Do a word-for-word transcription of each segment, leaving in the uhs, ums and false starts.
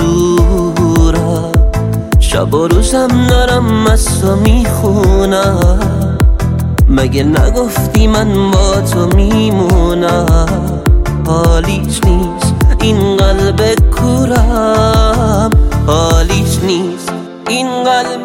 دورم، شب و روزم دارم از تو میخونم. مگه نگفتی من با تو میمونم؟ حالیش نیست این قلب کورم، حالیش نیست این قلب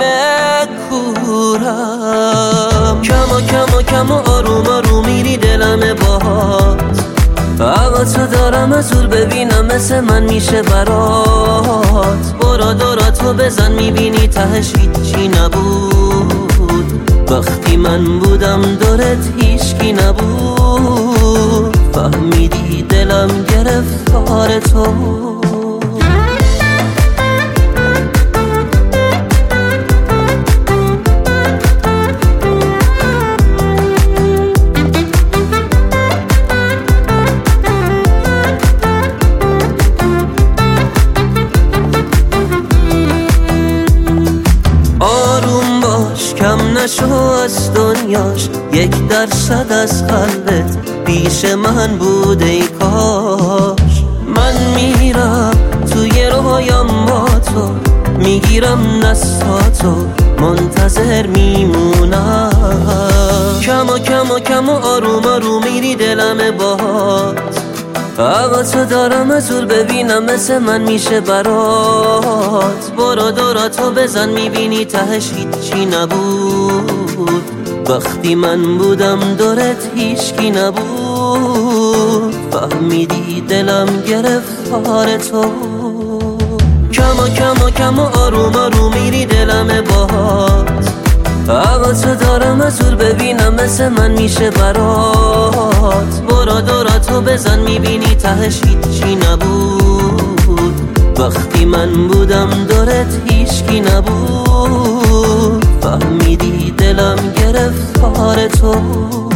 کورم. کم و کم و کم و آروم آروم میری دلم باهات، هوا تو دارم از دور ببینم مثل من میشه برات. برا دورا تو بزن میبینی تهش هیچی نبود، وقتی من بودم دورت هیچکی نبود. فهمیدی دلم گرفتار تو بود. کم نشو از دنیاش، یک درصد از قلبت پیش من بود ای کاش. من میرم توی رویام با تو، میگیرم دستاتو منتظر میمونم. کم و کم و کم و آروم آروم میری دلم باهات، هوا تو دارم از دور ببینم مثل من میشه برات. برا دورا تو بزن میبینی تهش هیچی نبود، وقتی من بودم دورت هیچکی نبود. فهمیدی دلم گرفتار تو. کم و کم و کم و آروم آروم میری دلم باهات، هوا تو دارم از دور ببینم مثل من میشه برات. برا دورا تو بزن میبینی تهش هیچی نبود، وقتی من بودم دورت هیچکی نبود. فهمیدی دلم گرفتار تو.